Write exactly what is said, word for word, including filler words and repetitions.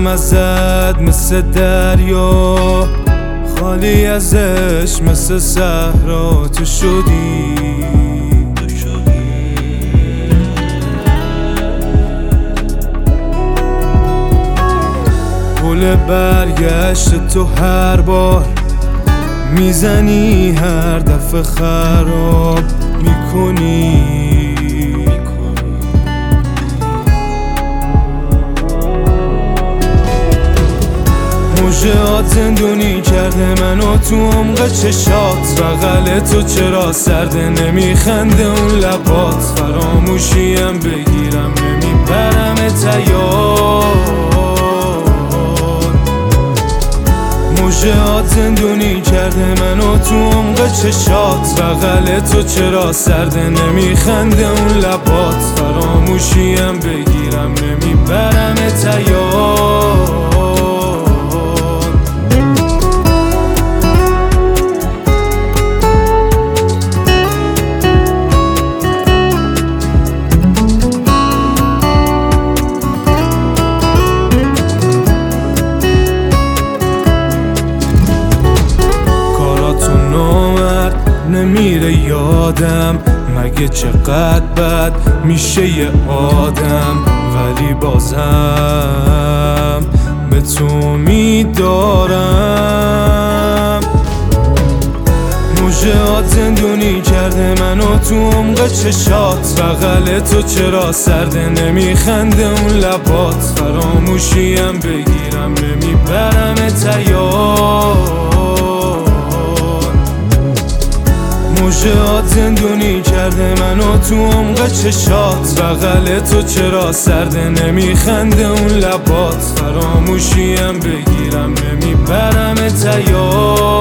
دلم ازت مثل دریا، خالی ازش مثل صحرا تو شدی. پل برگشت تو هر بار میزنی، هر دفعه خراب میکنی. موجهات زندونی کرده منو تو عمق چشات، بغل تو چرا سرده نمیخنده اون لبات. فراموشیم بگیرم نمیبرم تیار. موجهات زندونی کرده منو تو عمق چشات، بغل تو چرا سرده نمیخنده اون لبات. فراموشیم بگیرم نمیبرم تیار. نمیره یادم مگه چقدر بد میشه یه آدم، ولی بازم به تو میدارم. موجهات زندونی کرده منو تو عمق چشات، بغل تو چرا سرده نمیخنده اون لبات. فراموشیم بگیرم نمیبرم تیار. موجهات زندونی کرده منو تو عمق چشات، بغل تو چرا سرده نمیخنده اون لبات. فراموشیم بگیرم نمیبرم تیار.